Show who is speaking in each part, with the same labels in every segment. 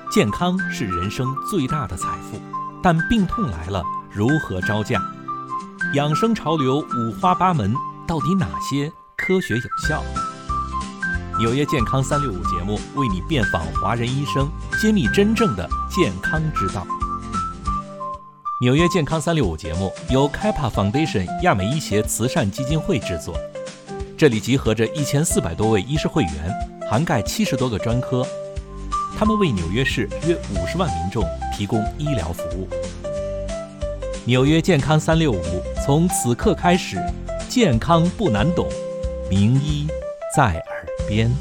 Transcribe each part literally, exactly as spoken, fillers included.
Speaker 1: 健康是人生最大的财富，但病痛来了，如何招架？养生潮流五花八门，到底哪些科学有效？纽约健康三六五节目为你遍访华人医生，揭秘真正的健康之道。纽约健康三六五节目由 Kappa Foundation 亚美医协慈善基金会制作，这里集合着一千四百多位医师会员，涵盖七十多个专科，他们为纽约市约五十万民众提供医疗服务。纽约健康三六五从此刻开始，健康不难懂，名医在耳边。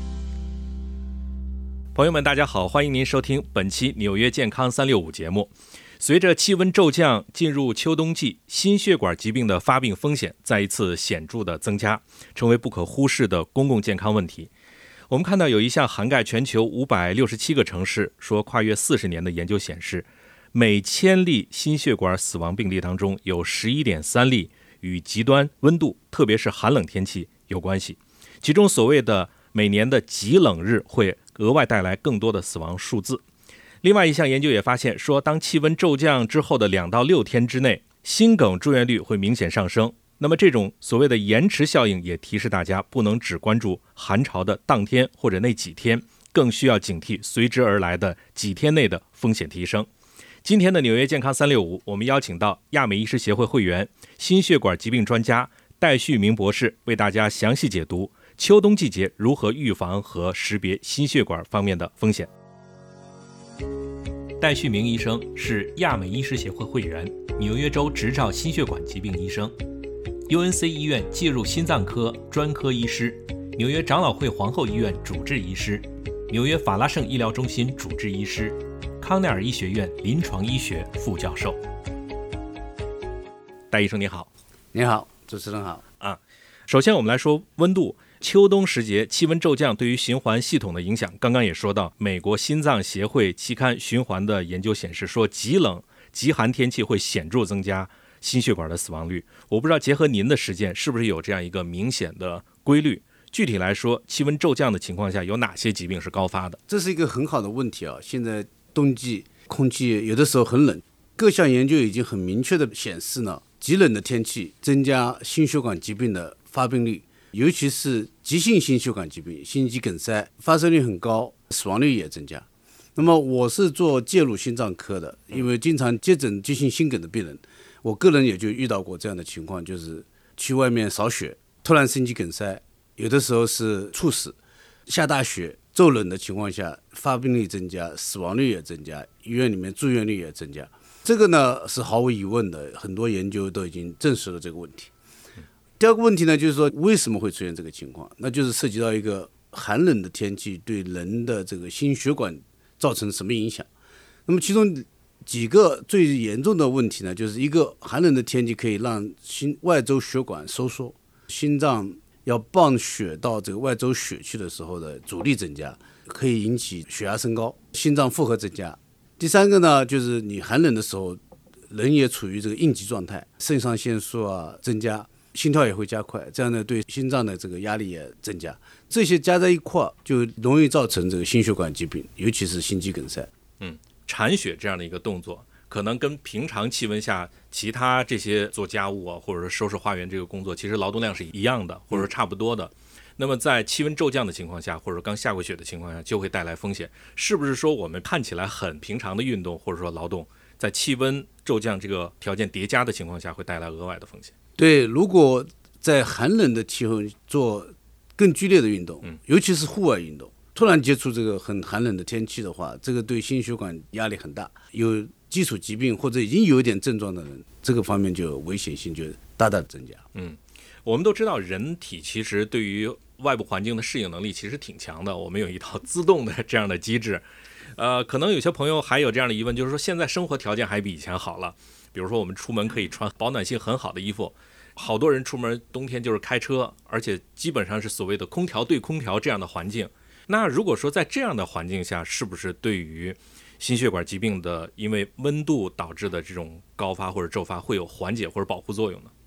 Speaker 1: 朋友们大家好，欢迎您收听本期纽约健康三六五节目。随着气温骤降，进入秋冬季，心血管疾病的发病风险再一次显著的增加，成为不可忽视的公共健康问题。我们看到有一项涵盖全球五百六十七个城市，说跨越四十年的研究显示，每千例心血管死亡病例当中有 十一点三 例与极端温度，特别是寒冷天气有关系。其中所谓的每年的极冷日会额外带来更多的死亡数字。另外一项研究也发现说，当气温骤降之后的两到六天之内，心梗住院率会明显上升。那么这种所谓的延迟效应也提示大家，不能只关注寒潮的当天或者那几天，更需要警惕随之而来的几天内的风险提升。今天的纽约健康三六五，我们邀请到亚美医师协会会员、心血管疾病专家戴旭明博士，为大家详细解读秋冬季节如何预防和识别心血管方面的风险。戴旭明医生是亚美医师协会会员，纽约州执照心血管疾病医生， U N C 医院介入心脏科专科医师，纽约长老会皇后医院主治医师，纽约法拉盛医疗中心主治医师，康奈尔医学院临床医学副教授。戴医生你好。
Speaker 2: 你好，主持人好。
Speaker 1: 啊，首先我们来说温度。秋冬时节气温骤降对于循环系统的影响，刚刚也说到，美国心脏协会期刊循环的研究显示说，极冷极寒天气会显著增加心血管的死亡率。我不知道结合您的实践是不是有这样一个明显的规律，具体来说气温骤降的情况下有哪些疾病是高发的？
Speaker 2: 这是一个很好的问题啊！现在冬季空气有的时候很冷，各项研究已经很明确的显示呢，极冷的天气增加心血管疾病的发病率，尤其是急性心血管疾病，心肌梗塞发生率很高，死亡率也增加。那么我是做介入心脏科的，因为经常接诊急性心梗的病人，我个人也就遇到过这样的情况，就是去外面扫雪，突然心肌梗塞，有的时候是猝死，下大雪骤冷的情况下，发病率增加，死亡率也增加，医院里面住院率也增加。这个呢是毫无疑问的，很多研究都已经证实了这个问题。第二个问题呢，就是说为什么会出现这个情况？那就是涉及到一个寒冷的天气对人的这个心血管造成什么影响。那么其中几个最严重的问题呢，就是一个寒冷的天气可以让心外周血管收缩，心脏要泵血到这个外周血去的时候的阻力增加，可以引起血压升高，心脏负荷增加。第三个呢，就是你寒冷的时候人也处于这个应急状态，肾上腺素啊增加，心跳也会加快，这样呢对心脏的这个压力也增加，这些加在一块就容易造成这个心血管疾病，尤其是心肌梗塞。
Speaker 1: 嗯，铲雪这样的一个动作，可能跟平常气温下其他这些做家务啊，或者是收拾花园这个工作，其实劳动量是一样的，或者差不多的。嗯、那么在气温骤降的情况下，或者刚下过雪的情况下，就会带来风险。是不是说我们看起来很平常的运动或者说劳动，在气温骤降这个条件叠加的情况下，会带来额外的风险？
Speaker 2: 对，如果在寒冷的气候做更剧烈的运动，嗯、尤其是户外运动，突然接触这个很寒冷的天气的话，这个对心血管压力很大，有基础疾病或者已经有一点症状的人，这个方面就危险性就大大增加。
Speaker 1: 嗯，我们都知道人体其实对于外部环境的适应能力其实挺强的，我们有一套自动的这样的机制。呃，可能有些朋友还有这样的疑问，就是说现在生活条件还比以前好了，比如说我们出门可以穿保暖性很好的衣服，好多人出门冬天就是开车，而且基本上是所谓的空调对空调这样的环境。那如果说在这样的环境下，是不是对于心血管疾病的因为温度导致的这种高发或者骤发会有缓解或者保护作用呢？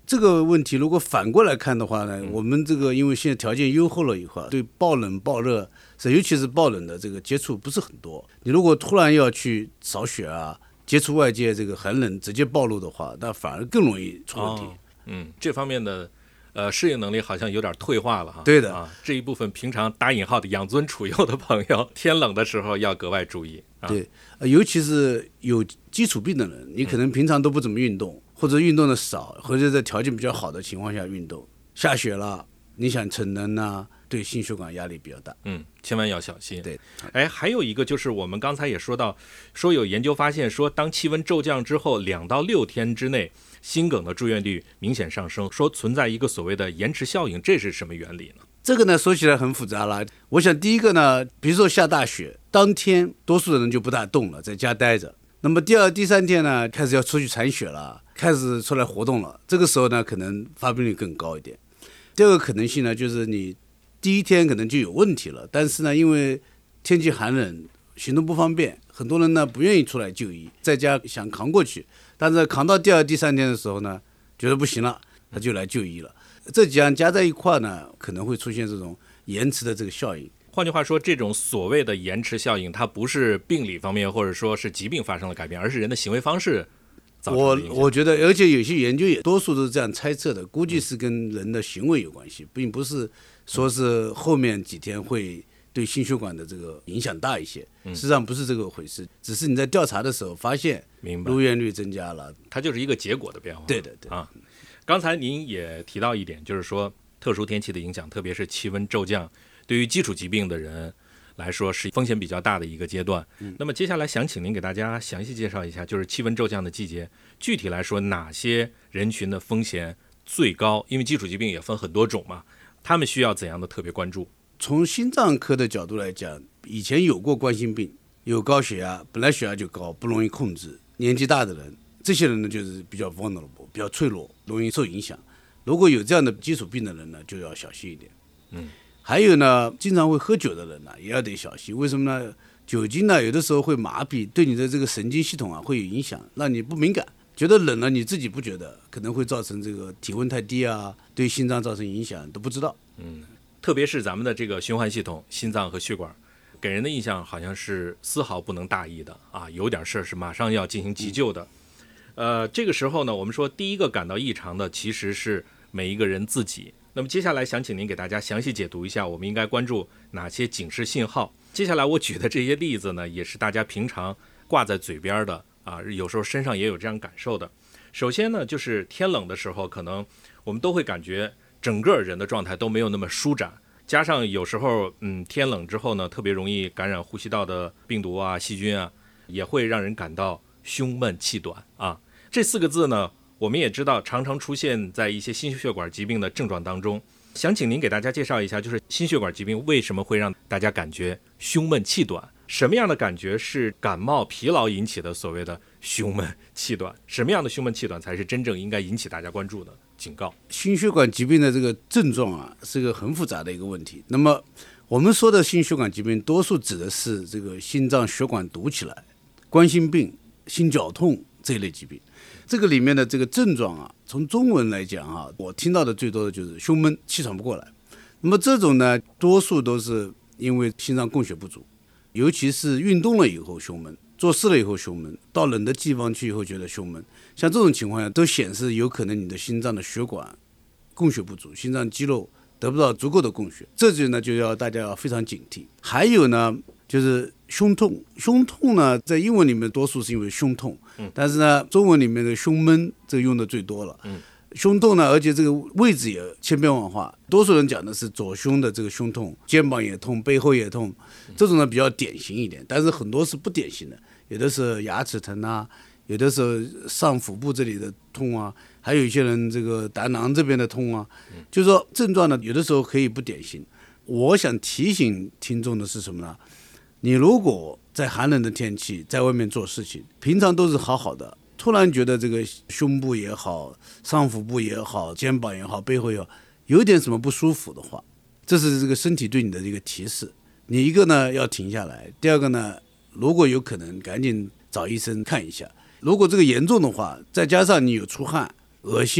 Speaker 2: 这个问题如果反过来看的话呢，我们这个因为现在条件优厚了以后，对暴冷暴热，尤其是暴冷的这个接触不是很多。你如果突然要去扫雪啊，接触外界这个寒冷直接暴露的话，那反而更容易出问题。哦、
Speaker 1: 嗯，这方面的呃适应能力好像有点退化了哈。
Speaker 2: 对的
Speaker 1: 啊，这一部分平常打引号的养尊处优的朋友，天冷的时候要格外注意。啊、
Speaker 2: 对、呃，尤其是有基础病的人，你可能平常都不怎么运动。嗯，或者运动的少，或者在条件比较好的情况下运动，下雪了，你想逞能呢，对心血管压力比较大。
Speaker 1: 嗯，千万要小心。
Speaker 2: 对，
Speaker 1: 哎，还有一个就是我们刚才也说到，说有研究发现说，当气温骤降之后，两到六天之内，心梗的住院率明显上升，说存在一个所谓的延迟效应，这是什么原理呢？
Speaker 2: 这个呢说起来很复杂了。我想第一个呢，比如说下大雪，当天多数的人就不大动了，在家待着。那么第二、第三天呢，开始要出去铲雪了，开始出来活动了，这个时候呢，可能发病率更高一点。第二个可能性呢，就是你第一天可能就有问题了，但是呢，因为天气寒冷，行动不方便，很多人呢不愿意出来就医，在家想扛过去，但是扛到第二、第三天的时候呢，觉得不行了，他就来就医了。这几样加在一块呢，可能会出现这种延迟的这个效应。
Speaker 1: 换句话说，这种所谓的延迟效应，它不是病理方面或者说是疾病发生了改变，而是人的行为方式造成的影响。
Speaker 2: 我我觉得，而且有些研究也多数都是这样猜测的，估计是跟人的行为有关系，并不是说是后面几天会对心血管的这个影响大一些。实际上不是这个回事，只是你在调查的时候发现入院率增加了，
Speaker 1: 它就是一个结果的变化。
Speaker 2: 对的，对
Speaker 1: 啊。刚才您也提到一点，就是说特殊天气的影响，特别是气温骤降，对于基础疾病的人来说是风险比较大的一个阶段。嗯、那么接下来想请您给大家详细介绍一下，就是气温骤降的季节，具体来说哪些人群的风险最高？因为基础疾病也分很多种嘛，他们需要怎样的特别关注？
Speaker 2: 从心脏科的角度来讲，以前有过冠心病，有高血压，本来血压就高，不容易控制，年纪大的人，这些人呢就是比较 vulnerable， 比较脆弱，容易受影响。如果有这样的基础病的人呢，就要小心一点。嗯。还有呢，经常会喝酒的人呢，也要得小心。为什么呢？酒精呢，有的时候会麻痹，对你的这个神经系统啊会有影响，让你不敏感，觉得冷了你自己不觉得，可能会造成这个体温太低啊，对心脏造成影响都不知道。
Speaker 1: 嗯，特别是咱们的这个循环系统，心脏和血管，给人的印象好像是丝毫不能大意的啊，有点事儿是马上要进行急救的。呃，这个时候呢，我们说第一个感到异常的其实是每一个人自己。那么接下来想请您给大家详细解读一下，我们应该关注哪些警示信号。接下来我举的这些例子呢，也是大家平常挂在嘴边的啊，有时候身上也有这样感受的。首先呢，就是天冷的时候，可能我们都会感觉整个人的状态都没有那么舒展，加上有时候嗯天冷之后呢，特别容易感染呼吸道的病毒啊、细菌啊，也会让人感到胸闷气短啊。这四个字呢，我们也知道常常出现在一些心血管疾病的症状当中。想请您给大家介绍一下，就是心血管疾病为什么会让大家感觉胸闷气短？什么样的感觉是感冒疲劳引起的所谓的胸闷气短？什么样的胸闷气短才是真正应该引起大家关注的警告？
Speaker 2: 心血管疾病的这个症状啊，是个很复杂的一个问题。那么我们说的心血管疾病，多数指的是这个心脏血管堵起来、冠心病、心绞痛这一类疾病。这个里面的这个症状啊，从中文来讲啊，我听到的最多的就是胸闷、气喘不过来。那么这种呢，多数都是因为心脏供血不足，尤其是运动了以后胸闷，做事了以后胸闷，到冷的地方去以后觉得胸闷，像这种情况下都显示有可能你的心脏的血管供血不足，心脏肌肉得不到足够的供血，这就呢就要大家要非常警惕。还有呢就是胸痛，胸痛呢在英文里面多数是因为胸痛，嗯、但是呢中文里面的胸闷这个用的最多了。嗯，胸痛呢，而且这个位置也千变万化，多数人讲的是左胸的这个胸痛，肩膀也痛，背后也痛，这种呢比较典型一点，但是很多是不典型的，有的是牙齿疼啊，有的是上腹部这里的痛啊，还有一些人这个胆囊这边的痛啊，就是说症状呢有的时候可以不典型。我想提醒听众的是什么呢？你如果在寒冷的天气在外面做事情，平常都是好好的，突然觉得这个胸部也好，上腹部也好，肩膀也好，背后也好，有点什么不舒服的话，这是这个身体对你的这个提示。你一个呢要停下来，第二个呢，如果有可能赶紧找医生看一下。如果这个严重的话，再加上你有出汗、恶心、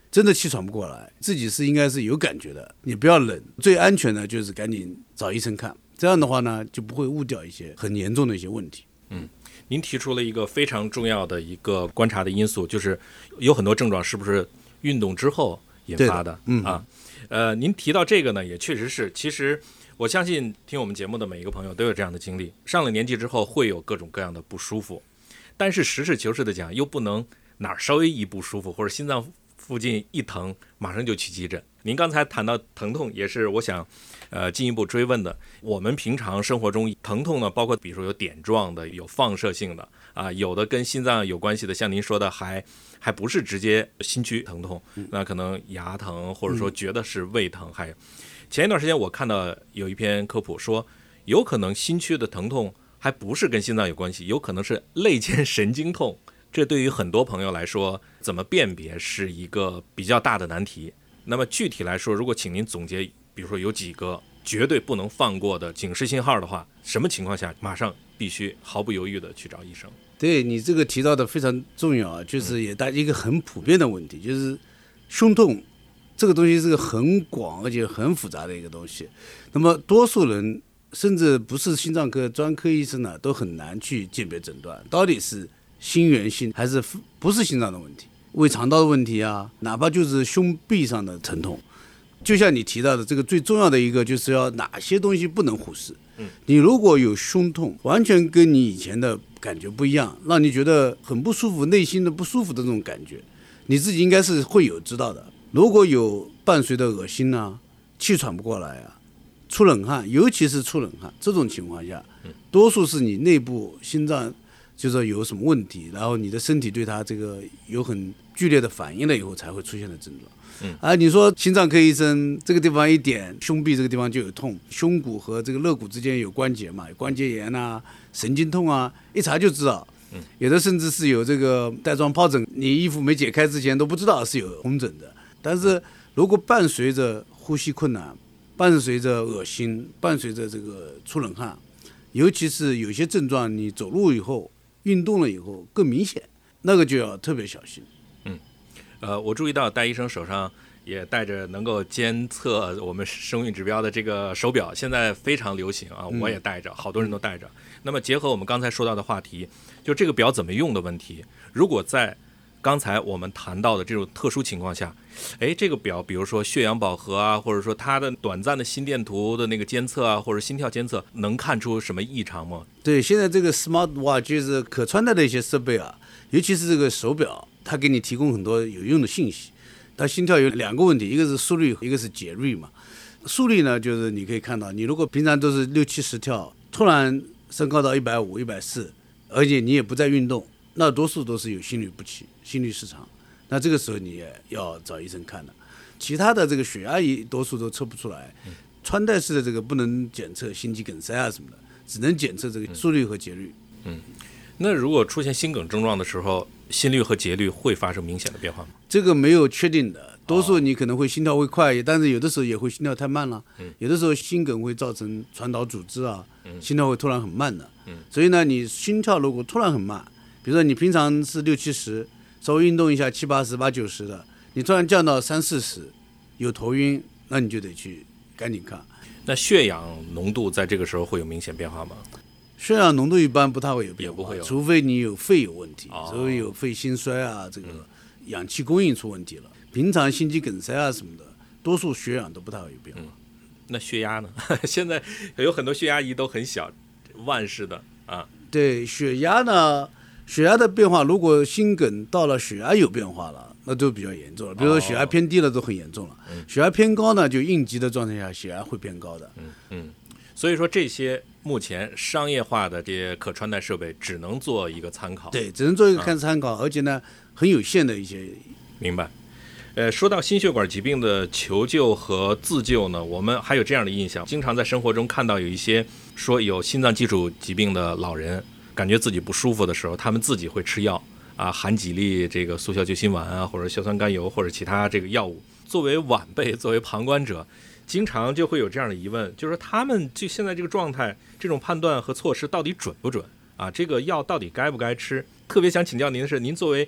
Speaker 2: 真的气喘不过来，自己是应该是有感觉的，你不要冷，最安全的就是赶紧找医生看，这样的话呢就不会误掉一些很严重的一些问题。
Speaker 1: 嗯，您提出了一个非常重要的一个观察的因素，就是有很多症状是不是运动之后引发的？
Speaker 2: 嗯
Speaker 1: 啊，呃，您提到这个呢，也确实是，其实我相信听我们节目的每一个朋友都有这样的经历，上了年纪之后会有各种各样的不舒服，但是实事求是的讲，又不能哪儿稍微一不舒服或者心脏附近一疼马上就去急诊。您刚才谈到疼痛，也是我想呃进一步追问的。我们平常生活中疼痛呢，包括比如说有点状的，有放射性的啊，有的跟心脏有关系的，像您说的还还不是直接心区疼痛，那可能牙疼，或者说觉得是胃疼。还有前一段时间我看到有一篇科普说，有可能心区的疼痛还不是跟心脏有关系，有可能是肋间神经痛。这对于很多朋友来说，怎么辨别是一个比较大的难题。那么具体来说，如果请您总结，比如说有几个绝对不能放过的警示信号的话，什么情况下马上必须毫不犹豫的去找医生？
Speaker 2: 对，你这个提到的非常重要啊，就是也大一个很普遍的问题，就是胸痛这个东西是个很广而且很复杂的一个东西。那么多数人甚至不是心脏科专科医生呢，都很难去鉴别诊断，到底是心源性还是不是心脏的问题，胃肠道的问题啊，哪怕就是胸壁上的疼痛。就像你提到的，这个最重要的一个就是要哪些东西不能忽视。你如果有胸痛，完全跟你以前的感觉不一样，让你觉得很不舒服，内心的不舒服的这种感觉，你自己应该是会有知道的。如果有伴随的恶心啊、气喘不过来啊、出冷汗，尤其是出冷汗这种情况下，多数是你内部心脏就是有什么问题，然后你的身体对它这个有很剧烈的反应了以后才会出现的症状。嗯，啊，你说心脏科医生这个地方一点，胸壁这个地方就有痛，胸骨和这个肋骨之间有关节嘛，有关节炎啊、神经痛啊，一查就知道。嗯，有的甚至是有这个带状疱疹，你衣服没解开之前都不知道是有红疹的。但是如果伴随着呼吸困难，伴随着恶心，伴随着这个出冷汗，尤其是有些症状你走路以后、运动了以后更明显，那个就要特别小心。
Speaker 1: 呃，我注意到戴医生手上也带着能够监测我们生育指标的这个手表，现在非常流行啊，我也带着，好多人都带着。那么结合我们刚才说到的话题，就这个表怎么用的问题，如果在刚才我们谈到的这种特殊情况下，哎，这个表比如说血氧饱和啊，或者说它的短暂的心电图的那个监测啊，或者心跳监测，能看出什么异常吗？
Speaker 2: 对，现在这个 smart watch 就是可穿戴的一些设备啊，尤其是这个手表，它给你提供很多有用的信息。它心跳有两个问题，一个是速率，一个是节律嘛。速率呢，就是你可以看到，你如果平常都是六七十跳，突然升高到一百五、一百四，而且你也不再运动，那多数都是有心律不齐、心律失常。那这个时候你也要找医生看的。其他的这个血压仪多数都测不出来，穿戴式的这个不能检测心肌梗塞啊什么的，只能检测这个速率和节律。
Speaker 1: 嗯，那如果出现心梗症状的时候，心率和节律会发生明显的变化吗？
Speaker 2: 这个没有确定的，多数你可能会心跳会快，但是有的时候也会心跳太慢了。嗯，有的时候心梗会造成传导阻滞啊，嗯，心跳会突然很慢的。嗯，所以呢，你心跳如果突然很慢，比如说你平常是六七十，稍微运动一下七八十、八九十的，你突然降到三四十，有头晕，那你就得去赶紧看。
Speaker 1: 那血氧浓度在这个时候会有明显变化吗？
Speaker 2: 血氧浓度一般不太会有变化，
Speaker 1: 也不会有，
Speaker 2: 除非你有肺有问题，
Speaker 1: 哦、
Speaker 2: 所以有肺心衰啊，这个氧气供应出问题了。嗯、平常心肌梗塞啊什么的，多数血氧都不太会有变化。嗯、
Speaker 1: 那血压呢？现在有很多血压仪都很小，万式的啊。
Speaker 2: 对，血压呢，血压的变化，如果心梗到了血压有变化了，那就比较严重了。比如说血压偏低了都很严重了，哦、血压偏高呢，就应急的状态下血压会偏高的。
Speaker 1: 嗯嗯。所以说这些目前商业化的这些可穿戴设备只能做一个参考，
Speaker 2: 对，只能做一个看参考，嗯、而且呢很有限的一些。
Speaker 1: 明白。呃，说到心血管疾病的求救和自救呢，我们还有这样的印象，经常在生活中看到有一些说有心脏基础疾病的老人，感觉自己不舒服的时候，他们自己会吃药啊，含几粒这个速效救心丸啊，或者硝酸甘油或者其他这个药物。作为晚辈，作为旁观者，经常就会有这样的疑问，就是说他们就现在这个状态，这种判断和措施到底准不准啊？这个药到底该不该吃？特别想请教您的是，您作为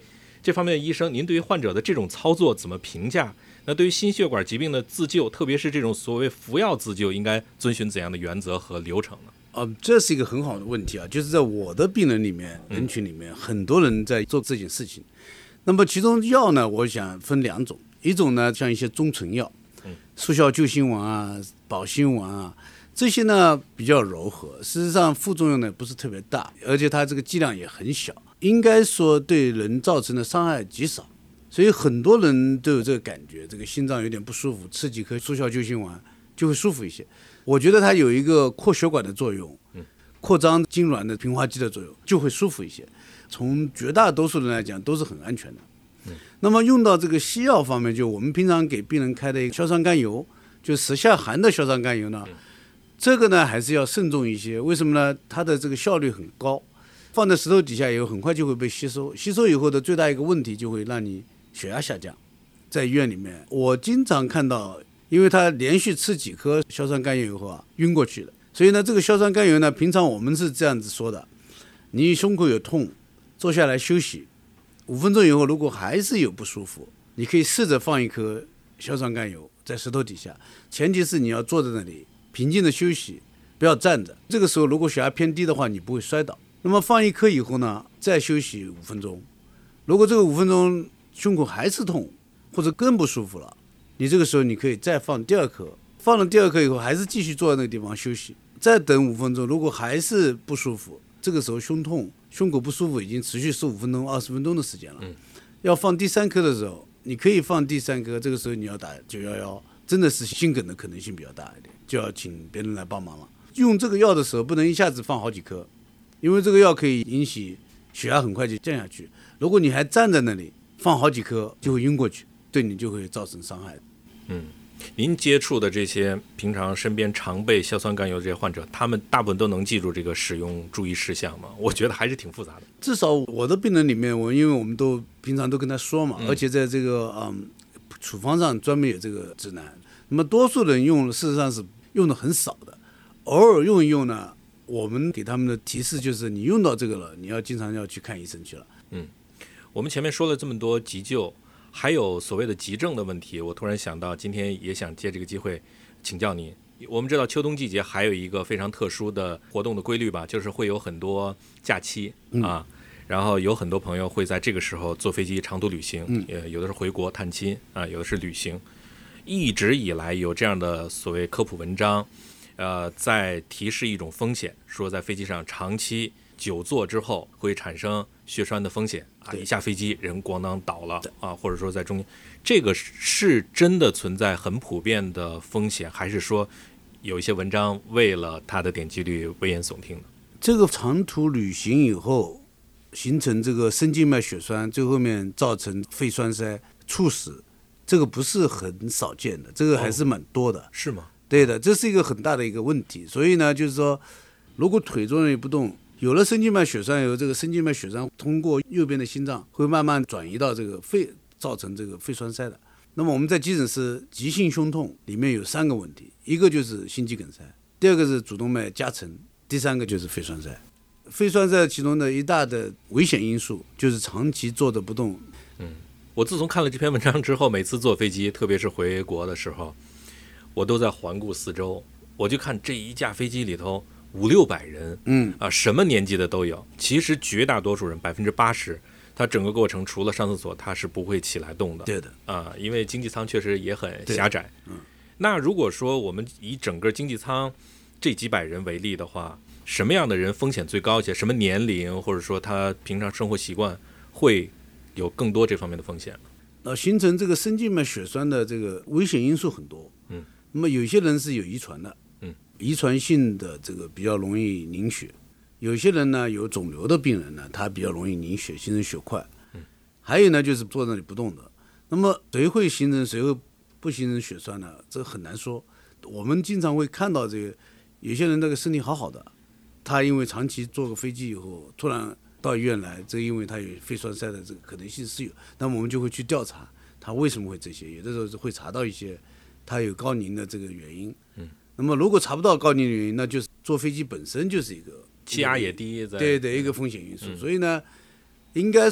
Speaker 1: 这方面的医生，您对于患者的这种操作怎么评价？那对于心血管疾病的自救，特别是这种所谓服药自救，应该遵循怎样的原则和流程呢？
Speaker 2: 啊、呃，这是一个很好的问题啊，就是在我的病人里面、人群里面，嗯、很多人在做这件事情。那么其中药呢，我想分两种，一种呢像一些中成药，嗯，速效救心丸啊、保心丸啊，这些呢比较柔和，事实上副作用呢不是特别大，而且它这个剂量也很小，应该说对人造成的伤害极少。所以很多人都有这个感觉，这个心脏有点不舒服，吃几颗速效救心丸就会舒服一些。我觉得它有一个扩血管的作用，扩张痉挛的平滑肌的作用，就会舒服一些。从绝大多数人来讲都是很安全的。那么用到这个西药方面，就我们平常给病人开的一个硝酸甘油，就舌下含的硝酸甘油呢，这个呢还是要慎重一些。为什么呢？它的这个效率很高，放在舌头底下以后很快就会被吸收，吸收以后的最大一个问题就会让你血压下降。在医院里面，我经常看到，因为他连续吃几颗硝酸甘油以后啊，晕过去了。所以呢，这个硝酸甘油呢，平常我们是这样子说的：你胸口有痛，坐下来休息，五分钟以后如果还是有不舒服，你可以试着放一颗硝酸甘油在舌头底下，前提是你要坐在那里平静的休息，不要站着。这个时候如果血压偏低的话，你不会摔倒。那么放一颗以后呢，再休息五分钟。如果这个五分钟胸口还是痛，或者更不舒服了，你这个时候你可以再放第二颗，放了第二颗以后还是继续坐在那个地方休息，再等五分钟，如果还是不舒服，这个时候胸痛、胸口不舒服已经持续十五分钟、二十分钟的时间了。嗯，要放第三颗的时候，你可以放第三颗，这个时候你要打九一一，真的是心梗的可能性比较大一点，就要请别人来帮忙了。用这个药的时候不能一下子放好几颗，因为这个药可以引起血压很快就降下去。如果你还站在那里放好几颗，就会晕过去，对你就会造成伤害。
Speaker 1: 嗯，您接触的这些平常身边常备硝酸甘油这些患者，他们大部分都能记住这个使用注意事项吗？我觉得还是挺复杂的。
Speaker 2: 至少我的病人里面，我因为我们都平常都跟他说嘛，嗯、而且在这个嗯处方上专门有这个指南。那么多数人用事实上是用的很少的，偶尔用一用呢，我们给他们的提示就是你用到这个了，你要经常要去看医生去了。
Speaker 1: 嗯，我们前面说了这么多急救，还有所谓的急症的问题，我突然想到今天也想借这个机会请教您。我们知道秋冬季节还有一个非常特殊的活动的规律吧，就是会有很多假期、嗯、啊，然后有很多朋友会在这个时候坐飞机长途旅行，嗯、呃，有的是回国探亲啊，有的是旅行。一直以来有这样的所谓科普文章，呃，在提示一种风险，说在飞机上长期久坐之后会产生血栓的风险啊，一下飞机人咣当倒了啊，或者说在中间，这个是真的存在很普遍的风险，还是说有一些文章为了它的点击率危言耸听的？
Speaker 2: 这个长途旅行以后形成这个深静脉血栓，最后面造成肺栓塞猝死，这个不是很少见的，这个还是蛮多的。哦、
Speaker 1: 是吗？
Speaker 2: 对的，这是一个很大的一个问题。所以呢，就是说，如果腿中人不动，有了深静脉血栓，有这个深静脉血栓通过右边的心脏会慢慢转移到这个肺，造成这个肺栓塞的。那么我们在急诊室急性胸痛里面有三个问题，一个就是心肌梗塞，第二个是主动脉夹层，第三个就是肺栓塞。肺栓塞其中的一大的危险因素就是长期坐着不动。
Speaker 1: 嗯，我自从看了这篇文章之后，每次坐飞机，特别是回国的时候，我都在环顾四周，我就看这一架飞机里头五六百人，嗯啊，什么年纪的都有。其实绝大多数人，百分之八十，他整个过程除了上厕所，他是不会起来动的。
Speaker 2: 对的
Speaker 1: 啊，因为经济舱确实也很狭窄。嗯，那如果说我们以整个经济舱这几百人为例的话，什么样的人风险最高一些？什么年龄或者说他平常生活习惯会有更多这方面的风险？
Speaker 2: 呃，形成这个深静脉血栓的这个危险因素很多。嗯，那么有些人是有遗传的，嗯，遗传性的这个比较容易凝血；有些人呢有肿瘤的病人呢，他比较容易凝血，形成血块。嗯，还有呢就是坐在那里不动的。那么谁会形成，谁会不形成血栓呢？这很难说。我们经常会看到这个有些人那个身体好好的，他因为长期坐个飞机以后，突然到医院来，这因为他有肺栓塞的这个可能性是有，那么我们就会去调查他为什么会这些，有的时候会查到一些他有高龄的这个原因。嗯，那么如果查不到高龄的原因，那就是坐飞机本身就是一个
Speaker 1: 气压也低，
Speaker 2: 对对，一个风险因素。嗯、所以呢，应该说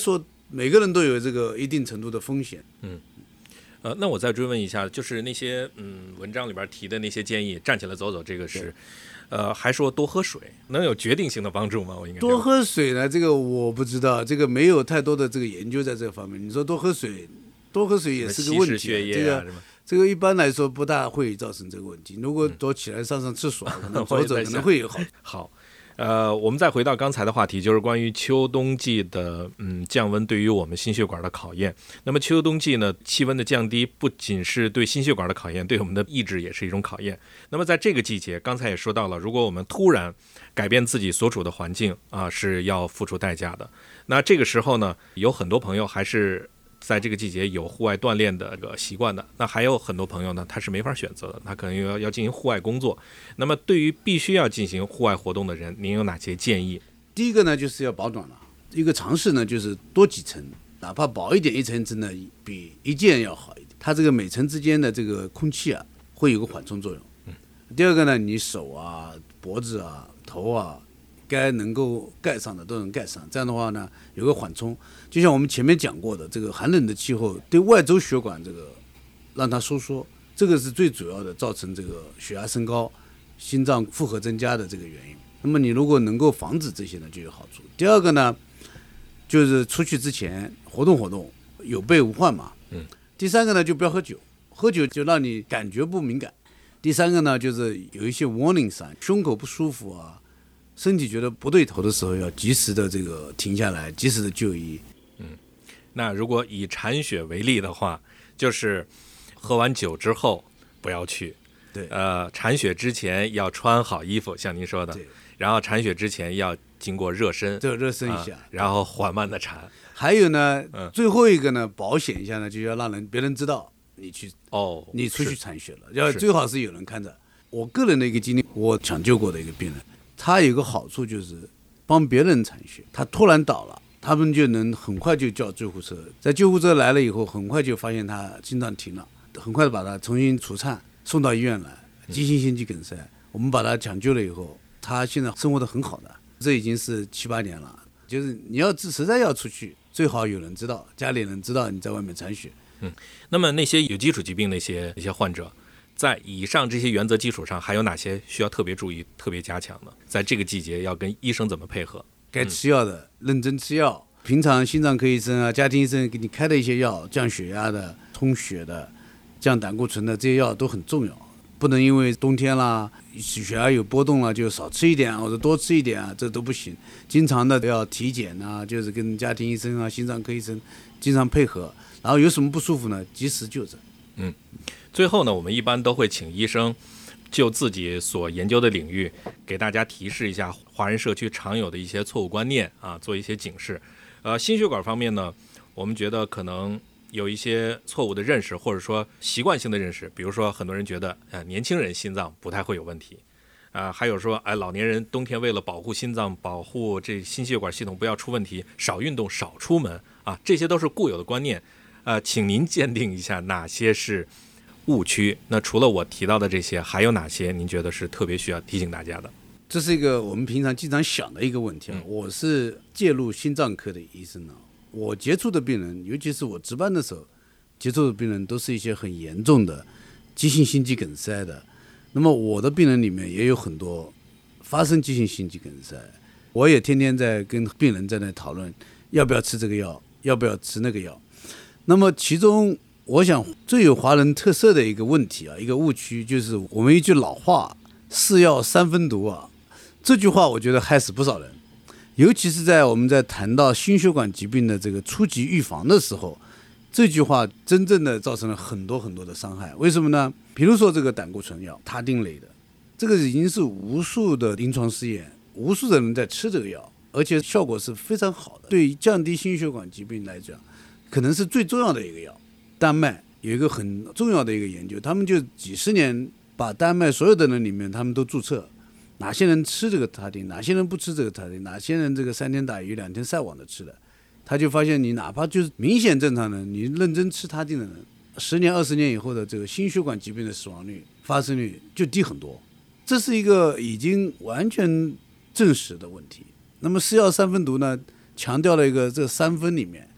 Speaker 2: 每个人都有这个一定程度的风险。
Speaker 1: 嗯，呃，那我再追问一下，就是那些嗯文章里边提的那些建议，站起来走走，这个是，呃，还说多喝水，能有决定性的帮助吗？我应该
Speaker 2: 多喝水呢，这个我不知道，这个没有太多的这个研究在这方面。你说多喝水，多喝水也是个问题、啊，
Speaker 1: 血液啊、
Speaker 2: 这个这个一般来说不大会造成这个问题。如果多起来上上厕所，
Speaker 1: 嗯、
Speaker 2: 可能走走可能会有好。
Speaker 1: 好。呃，我们再回到刚才的话题，就是关于秋冬季的嗯降温对于我们心血管的考验。那么秋冬季呢，气温的降低不仅是对心血管的考验，对我们的意志也是一种考验。那么在这个季节，刚才也说到了，如果我们突然改变自己所处的环境啊，是要付出代价的。那这个时候呢，有很多朋友还是在这个季节有户外锻炼的这个习惯的，那还有很多朋友呢，他是没法选择的，他可能要要进行户外工作。那么对于必须要进行户外活动的人，您有哪些建议？
Speaker 2: 第一个呢，就是要保暖了。一个常识呢，就是多几层，哪怕薄一点，一层一层呢，比一件要好一点。它这个每层之间的这个空气啊，会有个缓冲作用。
Speaker 1: 嗯。
Speaker 2: 第二个呢，你手啊、脖子啊、头啊，该能够盖上的都能盖上，这样的话呢，有个缓冲。就像我们前面讲过的，这个寒冷的气候对外周血管这个让它收缩，这个是最主要的造成这个血压升高、心脏负荷增加的这个原因。那么你如果能够防止这些呢，就有好处。第二个呢，就是出去之前活动活动，有备无患嘛。
Speaker 1: 嗯。
Speaker 2: 第三个呢，就不要喝酒，喝酒就让你感觉不敏感。第三个呢，就是有一些 warning sign， 胸口不舒服啊，身体觉得不对头的时候，要及时的这个停下来，及时的就医。
Speaker 1: 嗯，那如果以铲雪为例的话，就是喝完酒之后不要去。
Speaker 2: 对，
Speaker 1: 呃，铲雪之前要穿好衣服，像您说的。
Speaker 2: 对。
Speaker 1: 然后铲雪之前要经过热身，
Speaker 2: 对，热身一下、
Speaker 1: 啊，然后缓慢的铲。
Speaker 2: 还有呢、
Speaker 1: 嗯，
Speaker 2: 最后一个呢，保险一下呢，就要让人别人知道你去
Speaker 1: 哦，
Speaker 2: 你出去铲雪了，要最好是有人看着。我个人的一个经历，我抢救过的一个病人，他有个好处就是帮别人铲雪，他突然倒了，他们就能很快就叫救护车，在救护车来了以后，很快就发现他心脏停了，很快的把他重新除颤送到医院来，急性心肌梗塞，我们把他抢救了以后，他现在生活的很好的，这已经是七八年了。就是你要实在要出去，最好有人知道，家里人知道你在外面铲雪。
Speaker 1: 嗯，那么那些有基础疾病那些那些患者，在以上这些原则基础上，还有哪些需要特别注意、特别加强呢？在这个季节要跟医生怎么配合？
Speaker 2: 该吃药的、嗯、认真吃药，平常心脏科医生啊、家庭医生给你开的一些药，降血压的、通血的、降胆固醇的，这些药都很重要。不能因为冬天啦，血压有波动了就少吃一点或者多吃一点啊，这都不行。经常的要体检啊，就是跟家庭医生啊、心脏科医生经常配合。然后有什么不舒服呢，及时就诊。
Speaker 1: 嗯，最后呢，我们一般都会请医生就自己所研究的领域，给大家提示一下华人社区常有的一些错误观念啊，做一些警示。呃，心血管方面呢，我们觉得可能有一些错误的认识，或者说习惯性的认识，比如说很多人觉得，呃，年轻人心脏不太会有问题，啊、呃，还有说，哎，老年人冬天为了保护心脏、保护这心血管系统不要出问题，少运动、少出门啊，这些都是固有的观念。呃，请您鉴定一下哪些是误区。那除了我提到的这些，还有哪些您觉得是特别需要提醒大家的？
Speaker 2: 这是一个我们平常经常想的一个问题啊。嗯、我是介入心脏科的医生呢、啊，我接触的病人，尤其是我值班的时候接触的病人，都是一些很严重的急性心肌梗塞的。那么我的病人里面也有很多发生急性心肌梗塞，我也天天在跟病人在那讨论要不要吃这个药，要不要吃那个药。那么其中我想最有华人特色的一个问题啊，一个误区，就是我们一句老话，是药三分毒啊。这句话我觉得害死不少人，尤其是在我们在谈到心血管疾病的这个初级预防的时候，这句话真正的造成了很多很多的伤害。为什么呢？比如说这个胆固醇药他汀类的，这个已经是无数的临床试验，无数的人在吃这个药，而且效果是非常好的，对于降低心血管疾病来讲可能是最重要的一个药。丹麦有一个很重要的一个研究，他们就几十年把丹麦所有的人里面他们都注册哪些人吃这个他汀，哪些人不吃这个他汀，哪些人这个三天打鱼两天晒网的吃的，他就发现你哪怕就是明显正常人，你认真吃他汀的人，十年二十年以后的这个心血管疾病的死亡率发生率就低很多。这是一个已经完全证实的问题。那么是药三分毒呢，强调了一个这三分里面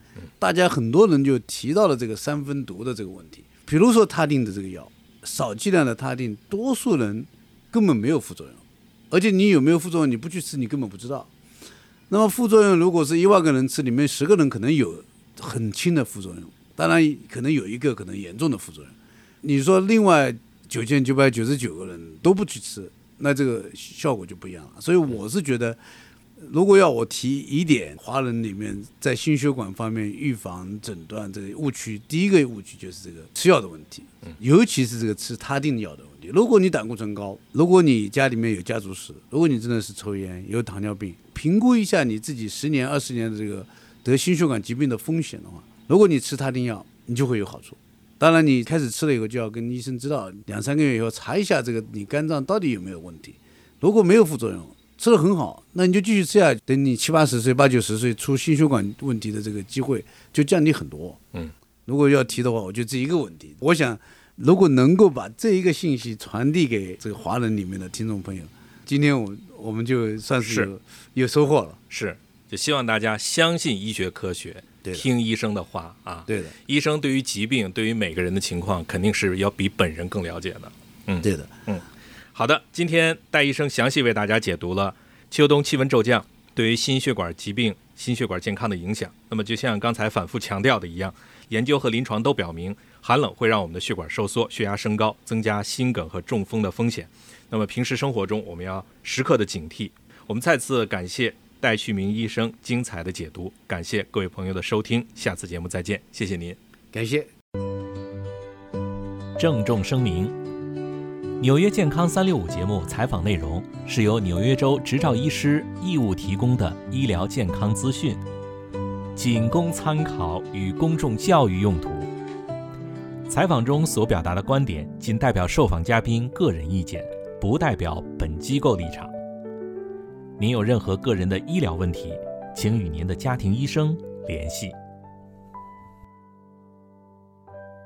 Speaker 2: 大家很多人就提到了这个三分毒的这个问题。比如说他定的这个药，少剂量的他定，多数人根本没有副作用，而且你有没有副作用你不去吃你根本不知道。那么副作用如果是一万个人吃，里面十个人可能有很轻的副作用，当然可能有一个可能严重的副作用。你说另外九千九百九十九个人都不去吃，那这个效果就不一样了。所以我是觉得，如果要我提一点，华人里面在心血管方面预防诊断这个误区，第一个误区就是这个吃药的问题，尤其是这个吃他定药的问题。如果你胆固醇高，如果你家里面有家族史，如果你真的是抽烟有糖尿病，评估一下你自己十年二十年的这个得心血管疾病的风险的话，如果你吃他定药你就会有好处。当然你开始吃了以后就要跟医生知道，两三个月以后查一下这个你肝脏到底有没有问题，如果没有副作用吃得很好，那你就继续吃下去，等你七八十岁八九十岁出心血管问题的这个机会就降低很多。
Speaker 1: 嗯，
Speaker 2: 如果要提的话，我觉得这一个问题，我想如果能够把这一个信息传递给这个华人里面的听众朋友，今天我我们就算是有,
Speaker 1: 是
Speaker 2: 有收获了。
Speaker 1: 是，就希望大家相信医学科学，听医生的话啊。
Speaker 2: 对的，
Speaker 1: 医生对于疾病，对于每个人的情况，肯定是要比本人更了解的。嗯，
Speaker 2: 对的，
Speaker 1: 嗯。好的，今天戴医生详细为大家解读了秋冬气温骤降对于心血管疾病、心血管健康的影响。那么就像刚才反复强调的一样，研究和临床都表明，寒冷会让我们的血管收缩、血压升高，增加心梗和中风的风险。那么平时生活中我们要时刻的警惕。我们再次感谢戴旭明医生精彩的解读，感谢各位朋友的收听，下次节目再见，谢谢您。
Speaker 2: 感谢。
Speaker 3: 郑重声明，纽约健康三六五节目采访内容是由纽约州执照医师义务提供的医疗健康资讯，仅供参考与公众教育用途。采访中所表达的观点仅代表受访嘉宾个人意见，不代表本机构立场。您有任何个人的医疗问题，请与您的家庭医生联系。